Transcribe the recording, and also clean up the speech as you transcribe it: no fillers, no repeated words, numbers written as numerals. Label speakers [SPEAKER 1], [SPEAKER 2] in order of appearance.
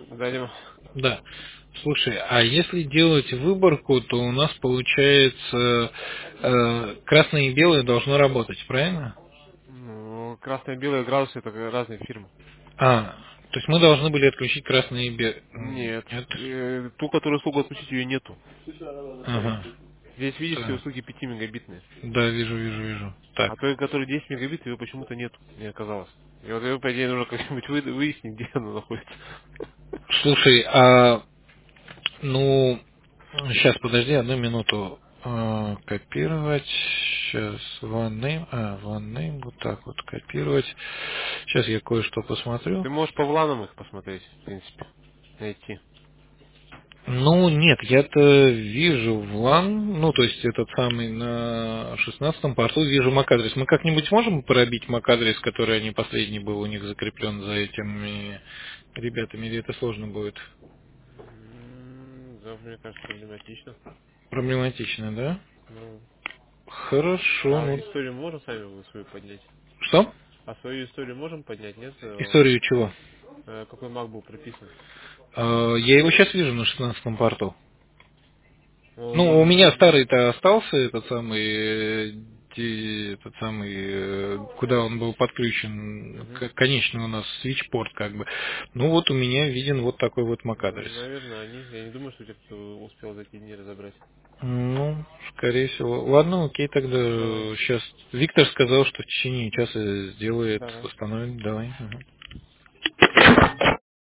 [SPEAKER 1] Да, Дима.
[SPEAKER 2] Да. Слушай, а если делать выборку, то у нас получается красное и белое должно работать, правильно?
[SPEAKER 1] Ну, красные и белые градусы это разные фирмы.
[SPEAKER 2] А, то есть мы должны были отключить красное и белое.
[SPEAKER 1] Нет.
[SPEAKER 2] Нет.
[SPEAKER 1] Ту, которую услугу отключить, ее нету.
[SPEAKER 2] Ага.
[SPEAKER 1] Здесь видишь все
[SPEAKER 2] Так.
[SPEAKER 1] услуги 5 мегабитные.
[SPEAKER 2] Да, вижу. Так.
[SPEAKER 1] А той, которая 10 мегабит, ее почему-то нету, не оказалось. И вот ее, по идее, нужно как-нибудь выяснить, где она находится.
[SPEAKER 2] Слушай, ну, сейчас, подожди, одну минуту. Копировать. Сейчас, one name, вот так вот копировать. Сейчас я кое-что посмотрю.
[SPEAKER 1] Ты можешь по вланам их посмотреть, в принципе. Найти.
[SPEAKER 2] Ну, нет, я-то вижу влан, ну, то есть этот самый на 16-м порту вижу MAC-адрес. Мы как-нибудь можем пробить MAC-адрес, который не последний был у них закреплен за этими ребятами, или это сложно будет?
[SPEAKER 1] Да, мне кажется, проблематично.
[SPEAKER 2] Проблематично, да?
[SPEAKER 1] Ну,
[SPEAKER 2] Хорошо,
[SPEAKER 1] а
[SPEAKER 2] ну...
[SPEAKER 1] историю можем сами свою поднять?
[SPEAKER 2] Что?
[SPEAKER 1] А свою историю можем поднять, нет?
[SPEAKER 2] Историю чего?
[SPEAKER 1] Какой маг был прописан?
[SPEAKER 2] Я его сейчас вижу на 16-м порту.
[SPEAKER 1] Он
[SPEAKER 2] Ну, у
[SPEAKER 1] должен...
[SPEAKER 2] меня старый-то остался, этот самый, куда он был подключен,
[SPEAKER 1] Мгм.
[SPEAKER 2] конечный у нас свитчпорт как бы. Ну вот у меня виден вот такой вот MAC-адрес.
[SPEAKER 1] Наверное, они. Я не думаю, что где-то успел за эти дни разобрать.
[SPEAKER 2] Ну, скорее всего. Ладно, окей, тогда
[SPEAKER 1] Давай.
[SPEAKER 2] сейчас. Виктор сказал, что в течение часа сделает,
[SPEAKER 1] Давай.
[SPEAKER 2] восстановит. Давай. Мгм.